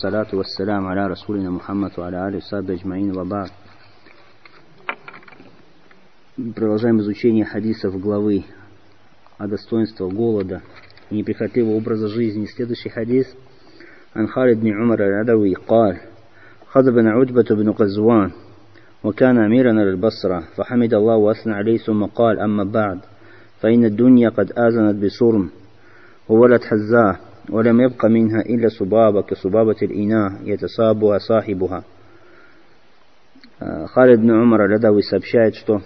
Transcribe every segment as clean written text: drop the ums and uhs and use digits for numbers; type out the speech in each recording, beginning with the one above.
вассалату вассаляму аля расулина Мухаммаду аля али сабби аджмаин ва ба'д. Продолжаем изучение хадисов главы о достоинствах голода и неприхотливого образа жизни. Следующий хадис. عن خالد بن عمر العدوي قال خطبنا عتبة بن غزوان وكان أميرا للبصرة فحمد الله وأثنى عليه ثم قال أما بعد فإن الدنيا قد آذنت بصرم وولد حزاه ولم يبق منها إلا صبابة كصبابة الإناء يتصابها صاحبها. Халид бн Умар аль-Адави сообщает, что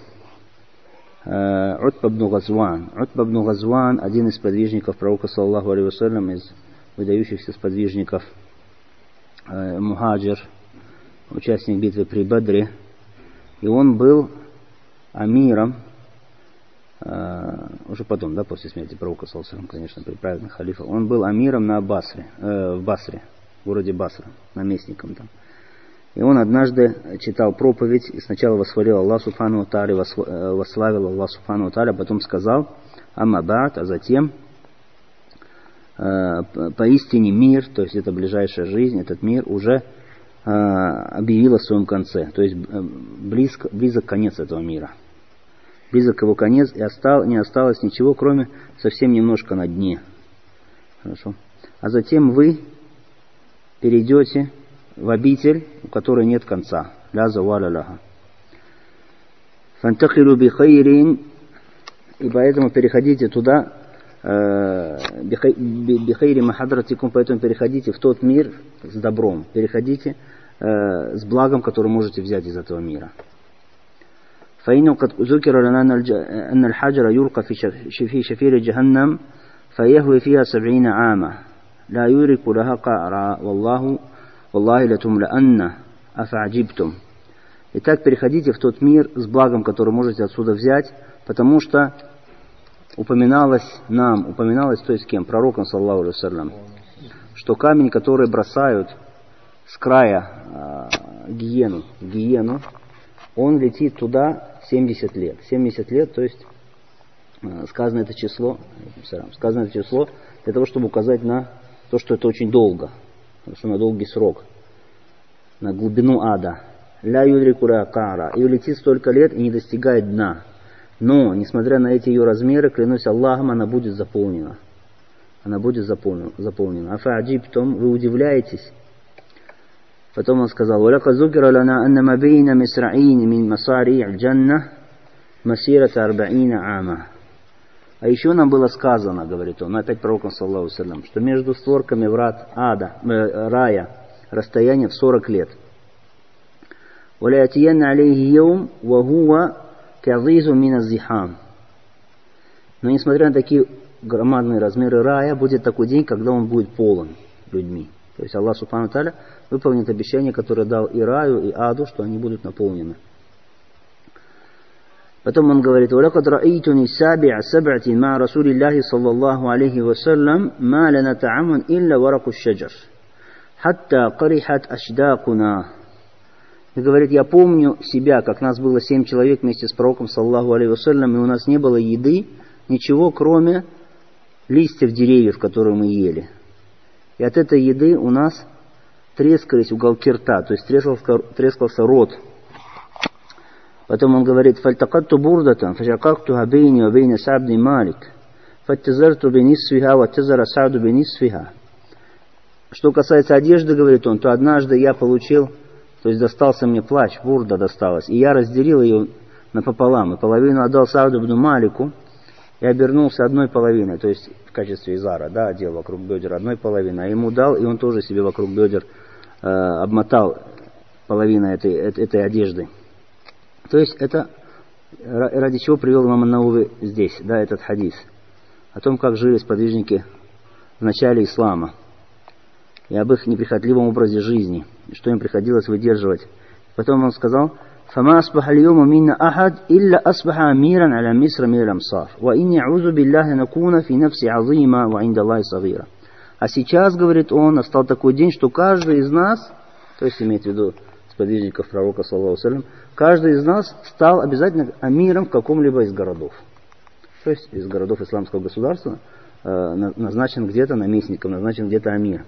Утба бн Газван, один из подвижников пророка, саллаллаху алейхи вассалям, из выдающихся сподвижников, мухаджир, участник битвы при Бадре, и он был амиром, уже потом, да, после смерти пророка, саллаллаху алейхи вассалям, конечно, при праведных халифах, он был амиром в Басре, в городе Басра, наместником там. И он однажды читал проповедь и сначала восхвалил Аллах Субхану ва Тааля, восславил Аллах Субхану ва Тааля, потом сказал «Амма ба'д», а затем поистине мир, то есть это ближайшая жизнь, этот мир уже объявил о своем конце, то есть близок конец этого мира. Близок его конец, и не осталось ничего, кроме совсем немножко на дне. Хорошо. А затем вы перейдете в обитель, у которой нет конца. Ля заваля ляха. Фантахилу бихайрин, и поэтому переходите туда, бихайри махадратикум, поэтому переходите в тот мир с добром, переходите с благом, которое можете взять из этого мира. فإنه قد ذكر لنا أن الحجر يلقى في شفير جهنم فيهوي فيها 70 عاما لا يدرك لها قعرا والله لتملأن أفعجبتم. Итак, переходите в тот мир с благом, который можете отсюда взять, потому что упоминалось, то есть кем? Пророком, саллаллаху алейхи вассалям, что камень, который бросают с края гиену, он летит туда 70 лет. 70 лет, то есть сказано это число для того, чтобы указать на то, что это очень долго, что на долгий срок, на глубину ада. Ля юдрику ля кара. И улетит столько лет и не достигает дна. Но, несмотря на эти ее размеры, клянусь Аллахом, она будет заполнена. Афа'аджибтум, вы удивляетесь. Потом он сказал: «Валяка зукира лана анна мабейна мисра'ин мин масари' аль-джанна масирата 40 ама». А еще нам было сказано, говорит он, опять пророком, саллаллаху алейхи вассалям, что между створками врат рая расстояние в 40 лет. «Валяятиянна алейхи яум ва хува кязизу мин аз-зихам». Но несмотря на такие громадные размеры рая, будет такой день, когда он будет полон людьми. То есть Аллах Субхану Тааля выполнит обещание, которое дал и раю, и аду, что они будут наполнены. Потом он говорит: «Валакад ра'итуни саб'ати ма Расулиллахи саллаллаху алейхи вассалям ма лана та'амун илля вараку шаджар хатта карихат ашдакуна». И говорит: «Я помню себя, как нас было 7 человек вместе с пророком саллаллаху алейхи вассалям, и у нас не было еды, ничего, кроме листьев деревьев, которые мы ели. И от этой еды у нас трескались уголки рта, то есть трескался рот». Потом он говорит: «Фальтакатту бурдатан, фашакактуха бейни ва бейна Са'д бин Малик, фаттазарту бинисфиха, ва тазара Са'ду бинисфиха». Что касается одежды, говорит он, то однажды я получил, то есть достался мне плащ, бурда досталась, и я разделил ее напополам, и половину отдал Са'ду бин Малику, и обернулся одной половиной, то есть в качестве изара, да, одел вокруг бедер одной половины, а ему дал, и он тоже себе вокруг бедер обмотал половину этой одежды». То есть это ради чего привел имам ан-Навави здесь, да, этот хадис, о том, как жили сподвижники в начале ислама, и об их неприхотливом образе жизни, и что им приходилось выдерживать. Потом он сказал: «Фама асбаха аль-йома минна ахад илля асбаха амиран аля мисра мин аль-амсар, ва инни а'узу биллахи накуна фи нафси азима ва инда Аллахи сагира». А сейчас, говорит он, настал такой день, что каждый из нас, то есть имеет в виду сподвижников пророка, саллаллаху алейхи вассалям, каждый из нас стал обязательно амиром в каком-либо из городов. То есть из городов исламского государства назначен где-то наместником, назначен где-то амир.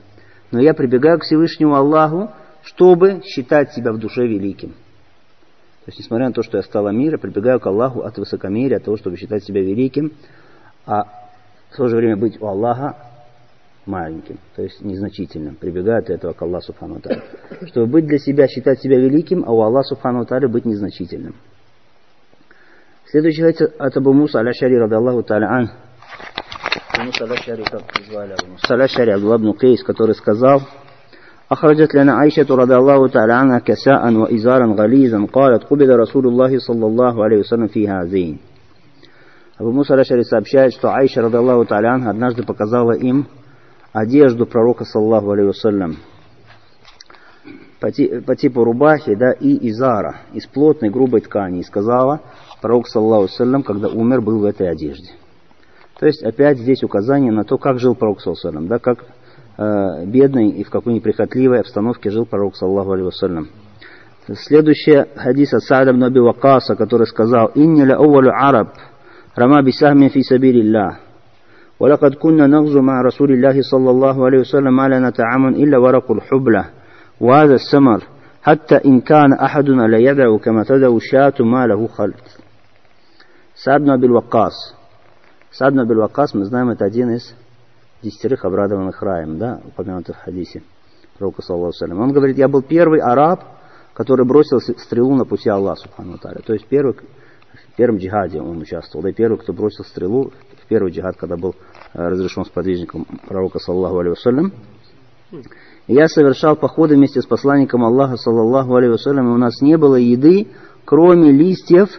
но я прибегаю к Всевышнему Аллаху, чтобы считать себя в душе великим. То есть, несмотря на то, что я стал амир, я прибегаю к Аллаху от высокомерия, от того, чтобы считать себя великим, а в то же время быть у Аллаха маленьким, то есть незначительным. Прибегаю от этого к Аллаху Субхану ва Тааля. Чтобы быть для себя, считать себя великим, а у Аллаха Субхану ва Тааля быть незначительным. Следующий хадис от Абу Муса аль-Аш'ари радаллаху тааля ан. Абу Муса аль-Аш'ари, как звали Абу Муса аль-Аш'ари, Абдуллах ибн Кайс, который сказал: أخرجت لنا عائشة رضي الله تعالى عنها كساء وإزارا غليظا قالت قبض رسول الله صلى الله عليه وسلم في هذين. Абу Муса аль-Аш'ари сообщает, что Аиша радаллаху тааля анха однажды показала им одежду пророка саллаллаху алейхи вассалям по типу рубахи, да, и изара, из плотной грубой ткани, и сказала: пророк саллаллаху алейхи вассалям, когда умер, был в этой одежде. То есть опять здесь указание на то, как жил пророк саллаллаху алейхи вассалям, да, как бедной и в какой неприхотливой обстановке жил пророк саллаллаху алейхи вассалям. Следующий хадис от Са'да ибн Аби Ваккаса, который сказал: «Инни ла ауалу араб рама бисахми фи сабилиллах. ولقد كنا نغزو مع رسول الله صلى الله عليه وسلم ما لنا طعام إلا ورق الحبلة وهذا السمر حتى إن كان أحدنا لا يدع كما تدع الشاة ما له خلق». Са'д ибн Аби Ваккас. Са'д ибн Аби Ваккас, мы знаем, это один из 10 обрадованных раем, да, упомянутых в хадисе пророка саллаллаху алейхи вассалям. Он говорит: я был первый араб, который бросил стрелу на пути Аллаха субхану ва тааля. То есть в первом джихаде он участвовал, да, и первый, кто бросил стрелу в первый джихад, когда был разрешен сподвижником пророка саллаллаху алейхи вассалям. И я совершал походы вместе с посланником Аллаха саллаллаху алейхи вассалям, и у нас не было еды, кроме листьев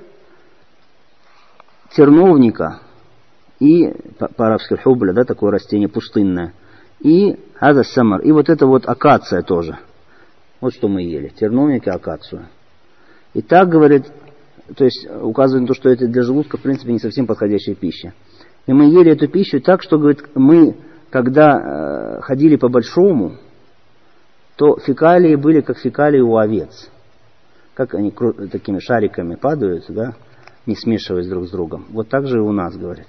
терновника и по-арабски хубля, да, такое растение пустынное, и хаза самар, и вот это вот акация тоже. Вот что мы ели: терновник и акацию. И так, говорит, то есть указывает на то, что это для желудка в принципе не совсем подходящая пища. И мы ели эту пищу так, что, говорит, мы, когда ходили по большому, то фекалии были как фекалии у овец. Как они такими шариками падают, да, не смешиваясь друг с другом. Вот так же и у нас, говорит.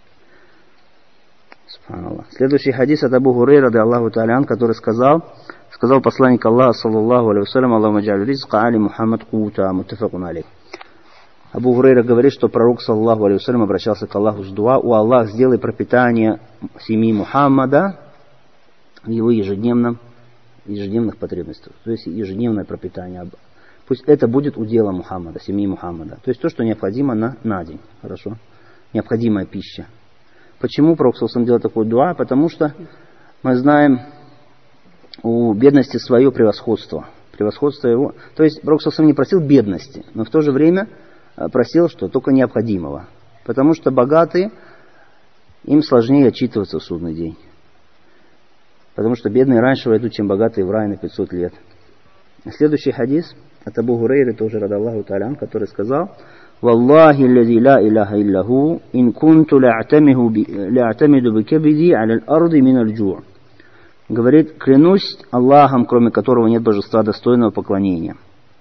Субханаллах. Следующий хадис от Абу Хурейра радиаллаху тааля ан, который сказал посланник Аллаха саллаллаху алейхи вассалям: Аллахумма джаль ризка али Мухаммад кута, муттафакун алейх. Абу Хурейра говорит, что пророк саллаллаху алейхи вассалям обращался к Аллаху с дуа: о Аллах, сделай пропитание семьи Мухаммада в его ежедневных потребностях. То есть ежедневное пропитание. Пусть это будет уделом Мухаммада, семьи Мухаммада. То есть то, что необходимо на день. Хорошо? Необходимая пища. Почему пророк саллаллаху алейхи вассалям делает такую дуа? Потому что мы знаем у бедности свое превосходство. Превосходство его. То есть пророк саллаллаху алейхи вассалям не просил бедности, но в то же время просил, что только необходимого. Потому что богатые, им сложнее отчитываться в судный день. Потому что бедные раньше войдут, чем богатые, в рай на 500 лет. Следующий хадис от Абу Хурейры, тоже радаллаху тааля ан, который сказал: «Валлахи аллази ла илляха иллаху, ин кунту ла'тамиду бикабиди аля аль-арди мин аль-джу'». Говорит: клянусь Аллахом, кроме которого нет божества достойного поклонения.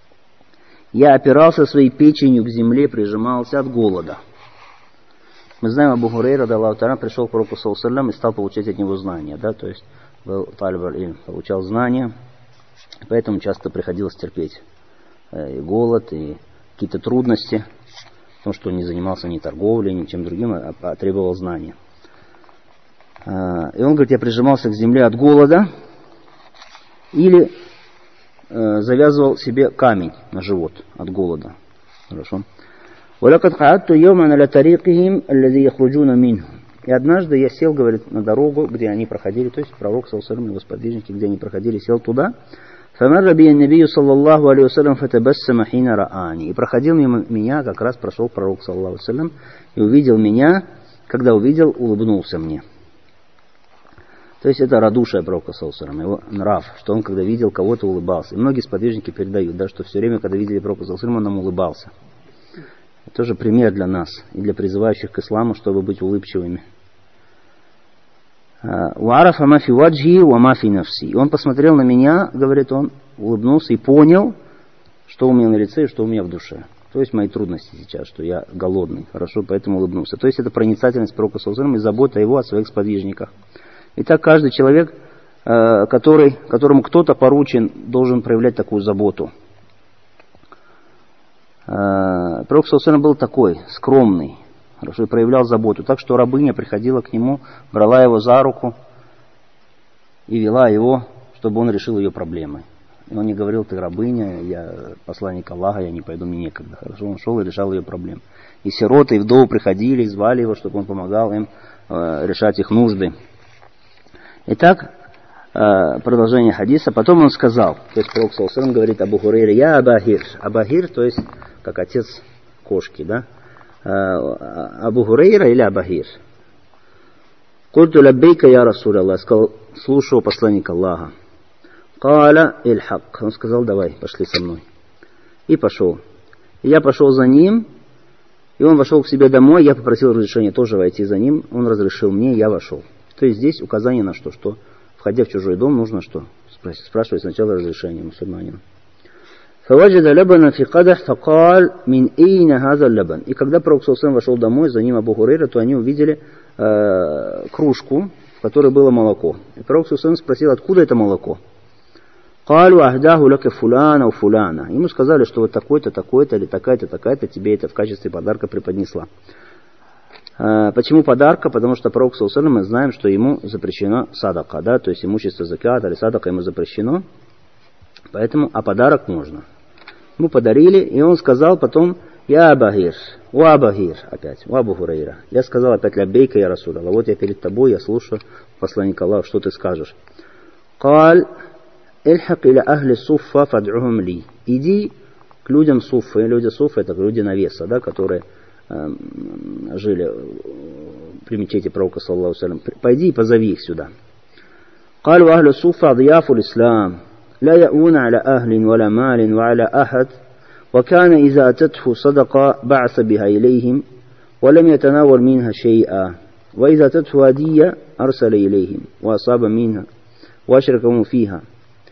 Я опирался своей печенью к земле, прижимался от голода. Мы знаем, Абу Хурейра радаллаху тааля пришел к пророку саллаллаху алейхи вассалям и стал получать от него знания, да, то есть был талиб аль-илм, получал знания, поэтому часто приходилось терпеть и голод, и какие-то трудности, потому что он не занимался ни торговлей, ни чем другим, а требовал знания. И он говорит: я прижимался к земле от голода или завязывал себе камень на живот от голода. Хорошо. И однажды я сел, говорит, на дорогу, где они проходили, то есть пророк саллаллаху алейхи вассалям, его сподвижники, где они проходили, сел туда. И проходил мимо меня, как раз прошел пророк саллаллаху алейхи вассалям, и увидел меня, когда увидел, улыбнулся мне. То есть это радушие пророка саллаллаху алейхи вассалям, его нрав, что он, когда видел кого-то, улыбался. И многие сподвижники передают, да, что все время, когда видели пророка саллаллаху алейхи вассалям, он нам улыбался. Это тоже пример для нас и для призывающих к исламу, чтобы быть улыбчивыми. И он посмотрел на меня, говорит он, улыбнулся и понял, что у меня на лице и что у меня в душе. То есть мои трудности сейчас, что я голодный, хорошо, поэтому улыбнулся. То есть это проницательность пророка саллаллаху алейхи вассалям и забота его о своих сподвижниках. Итак, каждый человек которому кто-то поручен, должен проявлять такую заботу. Пророк ﷺ был такой, скромный, хорошо, и проявлял заботу. Так что рабыня приходила к нему, брала его за руку и вела его, чтобы он решил ее проблемы. И он не говорил: ты рабыня, я посланник Аллаха, я не пойду, мне некогда. Хорошо, он шел и решал ее проблемы. И сироты, и вдовы приходили, звали его, чтобы он помогал им решать их нужды. Итак, продолжение хадиса. Потом он сказал, то есть Пророк ﷺ говорит Абу Хурейре: я Абахир. Абахир, то есть как отец кошки, да? Абу Хурейра или Абахир. Культу лаббейка я Расуль Аллах. Сказал: слушаю посланника Аллаха. Каля иль-хак. Он сказал: давай, пошли со мной. И пошел. И я пошел за ним, и он вошел к себе домой. Я попросил разрешения тоже войти за ним. Он разрешил мне, я вошел. То есть здесь указание на что? Что, входя в чужой дом, нужно что? Спрашивать сначала разрешение мусульманина. فوجد لبنا في قدح فقال من أين هذا اللبن. И когда Пророк ﷺ вошел домой, за ним Абу Хурейра, то они увидели кружку, в которой было молоко. И Пророк ﷺ спросил: откуда это молоко? قالوا أهداه لك فلان أو فلانة. Ему сказали, что вот такой-то, такой-то или такая-то, такая-то тебе это в качестве подарка преподнесла. Почему подарка? Потому что Пророк ﷺ, мы знаем, что ему запрещено садака, да, то есть имущество закат или садака ему запрещено, поэтому, а подарок можно. Ему подарили, и он сказал потом: я Абахир, у Абахир, опять, у Абу Хурейра. Я сказал опять: лаббейка я Расуль Аллах, вот я перед тобой, я слушаю посланника Аллаха, что ты скажешь. Каль эльхак иля ахли суффа фад'ухум ли. Иди к людям суффы. Люди суффы — это люди навеса, да, которые жили при мечети Пророка саллаллаху алейхи ва саллям. Пойди и позови их сюда. Каль ва ахли суффа адъяфу l'ислам. لا يأون على أهل ولا مال وعلى أحد وكان إذا أتته صدقة بعث بها إليهم ولم يتناول منها شيئا وإذا أتته هدية أرسل إليهم وأصاب منها وأشركهم فيها.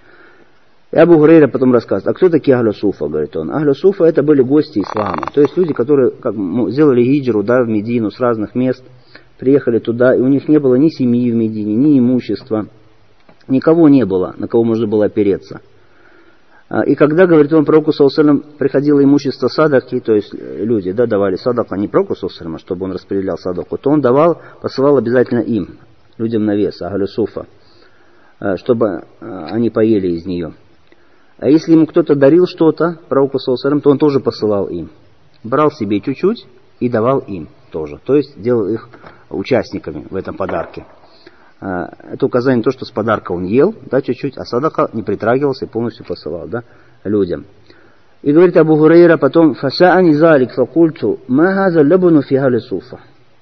И Абу Хурейра потом рассказывает: а кто такие Ахлю Суфа, говорит он. Ахлю Суфа — это были гости ислама, то есть люди, которые сделали хиджру, да, в Медину с разных мест, приехали туда, и у них не было ни семьи в Медине, ни имущества. Никого не было, на кого можно было опереться. И когда, говорит он, Пророку саллаллаху алейхи ва саллям приходило имущество садаки, то есть люди, да, давали садаку, а не Пророку саллаллаху алейхи ва саллям, чтобы он распределял садаку, то он посылал обязательно им, людям навес, Ахлю Суфа, чтобы они поели из нее. А если ему кто-то дарил что-то, Пророку саллаллаху алейхи ва саллям, то он тоже посылал им. Брал себе чуть-чуть и давал им тоже. То есть делал их участниками в этом подарке. Это указание на то, что с подарка он ел, да, чуть-чуть, а садака не притрагивался и полностью посылал, да, людям. И говорит Абу Хурейра потом: «Фаса'ани залик факульту, ма хаза лабуну фи ахли суфа».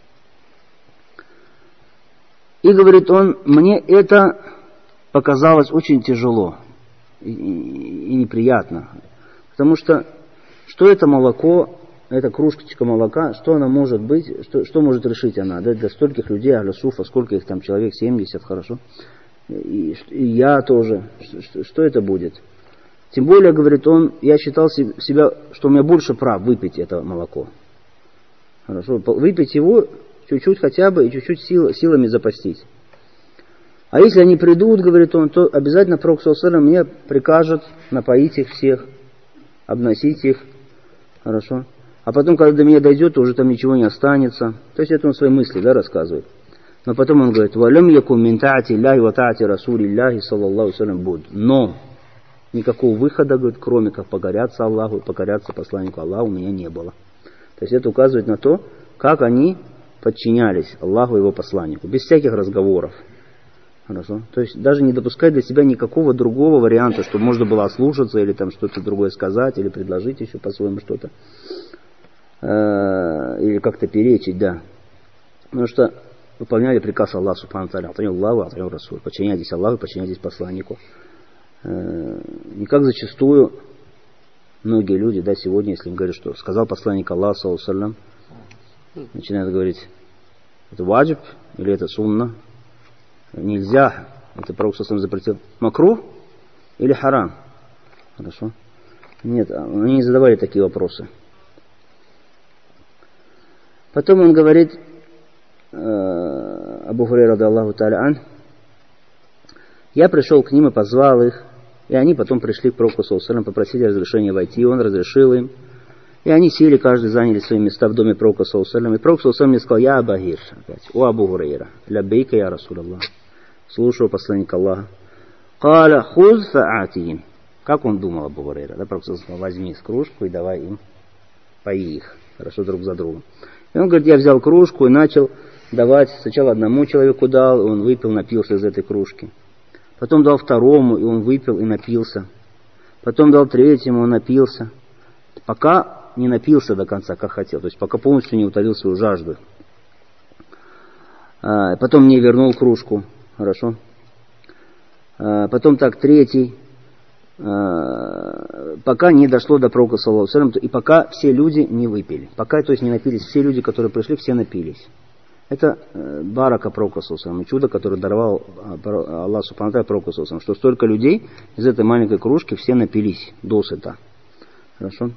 И говорит он: мне это показалось очень тяжело и неприятно, потому что это молоко, эта кружечка молока, что она может быть, что может решить она, да, для стольких людей, Ахлю Суфа, сколько их там, человек 70, хорошо, и я тоже, что это будет? Тем более, говорит он, я считал себя, что у меня больше прав выпить это молоко. Хорошо, выпить его чуть-чуть хотя бы и чуть-чуть силами запастись. А если они придут, говорит он, то обязательно Пророк саллаллаху алейхи ва саллям мне прикажет напоить их всех, обносить их, хорошо. А потом, когда до меня дойдет, то уже там ничего не останется. То есть это он свои мысли, да, рассказывает. Но потом он говорит: «Валям якум мин таати Аллахи ва таати Расулиллахи саллаллаху алейхи ва саллям буд». Но никакого выхода, говорит, кроме как покоряться Аллаху и покоряться посланнику Аллаху, у меня не было. То есть это указывает на то, как они подчинялись Аллаху и его посланнику, без всяких разговоров. Хорошо. То есть даже не допускать для себя никакого другого варианта, чтобы можно было ослушаться или там что-то другое сказать, или предложить еще по-своему что-то. Или как-то перечить, да. Потому что выполняли приказ Аллаха субхану тааля: ата'ю Аллаху, ата'ю Расуль. Подчиняйтесь Аллаху, подчиняйтесь посланнику. Не как зачастую многие люди, да, сегодня, если им говорят, что сказал посланник Аллаха, саллаллаху алейхи ва саллям, начинают говорить: это ваджиб или это сунна, нельзя, это Пророк саллаллаху алейхи ва саллям запретил, макрух или харам. Хорошо? Нет, они не задавали такие вопросы. Потом он говорит, Абу Хурейра радиаллаху тааля ан: Я пришел к ним и позвал их, и они потом пришли к пророку саллаллаху алейхи ва саллям, попросили разрешения войти, и он разрешил им. И они сели, каждый заняли свои места в доме пророка саллаллаху алейхи ва саллям. И пророк саллаллаху алейхи ва саллям мне сказал: я Абагир, опять, о Абу Гурейра, ляббейка я Расул Аллах. Слушаю посланника Аллаха. Каля хуз фаатихим. Как он думал, Абу Гурейра? Да, пророк саллаллаху алейхи ва саллям: возьми кружку и давай им, пои их, хорошо, друг за другом. И он говорит: я взял кружку и начал давать. Сначала одному человеку дал, и он выпил, напился из этой кружки. Потом дал второму, и он выпил и напился. Потом дал третьему, он напился. Пока не напился до конца, как хотел. То есть пока полностью не утолил свою жажду. Потом мне вернул кружку. Хорошо. Потом так третий. Пока не дошло до пророка саллаллаху алейхи ва саллям, и пока все люди не выпили. Пока, то есть, не напились. Все люди, которые пришли, все напились. Это барака пророка саллаллаху алейхи ва саллям, и чудо, которое даровал Аллах субхану ва тааля пророку саллаллаху алейхи ва саллям, что столько людей из этой маленькой кружки все напились досыта. Хорошо.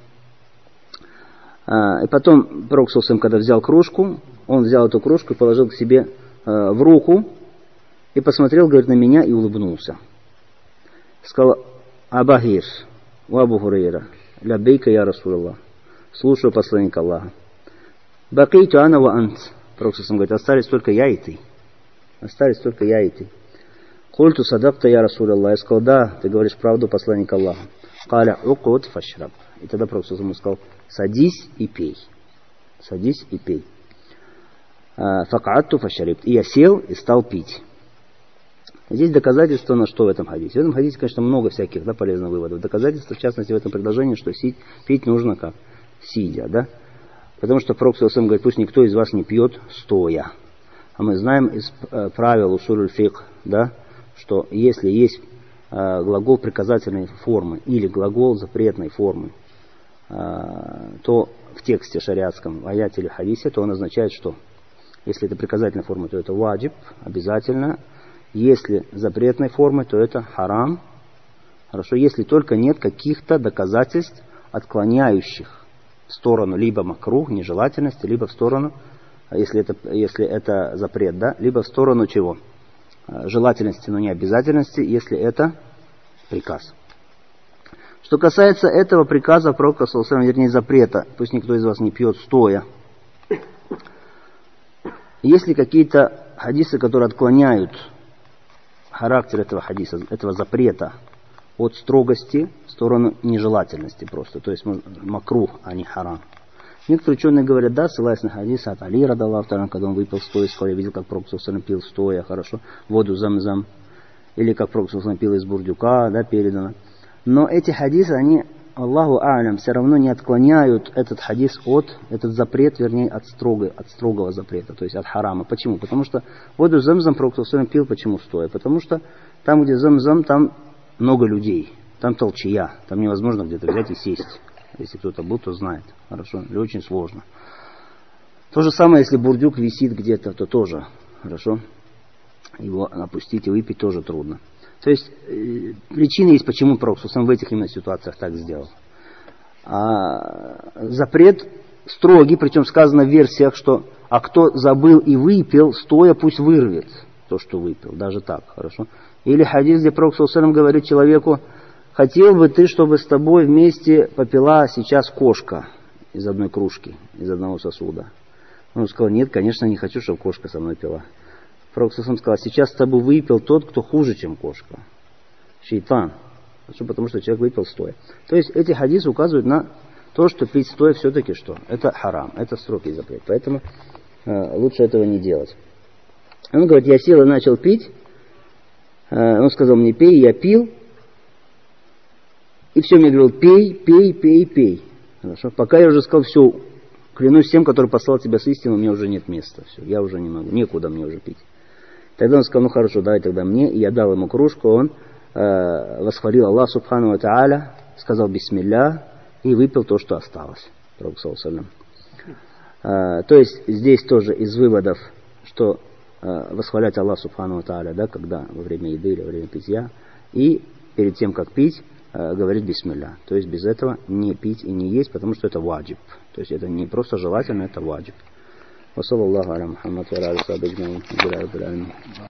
И потом пророк саллаллаху алейхи ва саллям, когда взял кружку, он взял эту кружку и положил к себе в руку и посмотрел, говорит, на меня и улыбнулся. Сказал: Абагир, у Абу Гурейра, ляббейка я Расул Аллах. Слушаю посланника Аллаха. Бакейту ана ва ант. Пророк саллаллаху алейхи ва саллям говорит: остались только я и ты. Остались только я и ты. Культу садакта я Расул Аллах. Я сказал: да, ты говоришь правду, посланник Аллаха. Каля укут фашраб. И тогда пророк саллаллаху алейхи ва саллям сказал: садись и пей. Садись и пей. Факаатту фашарибт. И я сел и стал пить. Здесь доказательство на что в этом хадисе? В этом хадисе, конечно, много всяких полезных выводов. Доказательство, в частности, в этом предложении, что пить нужно как? Сидя, да? Потому что пророк саллаллаху алейхи ва саллям говорит: пусть никто из вас не пьет стоя. А мы знаем из правил усуль фикх, да, что если есть глагол приказательной формы или глагол запретной формы, то в тексте шариатском, в аяте или хадисе, то он означает что? Если это приказательная форма, то это ваджиб, обязательно. Если запретной формы, то это харам. Хорошо, если только нет каких-то доказательств, отклоняющих в сторону либо макрух, нежелательности, либо в сторону, если это запрет, да, либо в сторону чего? Желательности, но не обязательности, если это приказ. Что касается этого приказа пророка саллаллаху алейхи ва саллям, вернее запрета, пусть никто из вас не пьет стоя. Есть ли какие-то хадисы, которые отклоняют характер этого хадиса, этого запрета от строгости в сторону нежелательности просто, то есть макрух, а не харам? Некоторые ученые говорят: да, ссылаясь на хадис от Али радаллаху анху, когда он выпил стоя, я видел, как пророк саллаллаху алейхи ва саллям пил стоя, хорошо, воду зам-зам, или как пророк саллаллаху алейхи ва саллям пил из бурдюка, да, передано. Но эти хадисы, они, Аллаху а'лям, все равно не отклоняют этот хадис этот запрет, вернее, от строгого запрета, то есть от харама. Почему? Потому что воду зам-зам пророк саллаллаху алейхи ва саллям пил, почему стоя? Потому что там, где зам-зам, там много людей, там толчья, там невозможно где-то взять и сесть. Если кто-то был, то знает. Хорошо? Или очень сложно. То же самое, если бурдюк висит где-то, то тоже. Хорошо? Его опустить и выпить тоже трудно. То есть, причина есть, почему пророк саллаллаху алейхи ва саллям в этих именно ситуациях так сделал. Запрет строгий, причем сказано в версиях, что а кто забыл и выпил, стоя пусть вырвет то, что выпил. Даже так. Хорошо? Или хадис, где пророк саллаллаху алейхи ва саллям говорит человеку: хотел бы ты, чтобы с тобой вместе попила сейчас кошка из одной кружки, из одного сосуда? Он сказал: нет, конечно, не хочу, чтобы кошка со мной пила. Пророк саллаллаху алейхи ва саллям сказал: сейчас с тобой выпил тот, кто хуже, чем кошка. Шейтан. Потому что человек выпил стоя. То есть эти хадисы указывают на то, что пить стоя все-таки что? Это харам, это строгий запрет. Поэтому лучше этого не делать. Он говорит: я сел и начал пить. Он сказал мне: пей, я пил. И все мне говорил: пей, пей, пей, пей. Хорошо. Пока я уже сказал: все, клянусь тем, который послал тебя с истиной, у меня уже нет места. Все, я уже не могу, некуда мне уже пить. Тогда он сказал: ну хорошо, давай тогда мне. И я дал ему кружку, он восхвалил Аллах субхану ва тааля, сказал бисмилля и выпил то, что осталось. Пророк саллаллаху алейхи ва саллям. То есть здесь тоже из выводов, что восхвалять Аллах субхану ва тааля, да, когда во время еды или во время питья, и перед тем, как пить, говорить бисмилля. То есть без этого не пить и не есть, потому что это ваджиб. То есть это не просто желательно, это ваджиб. Ва саллаллаху аля Мухаммад ва аля алихи ва сахбихи аджмаин.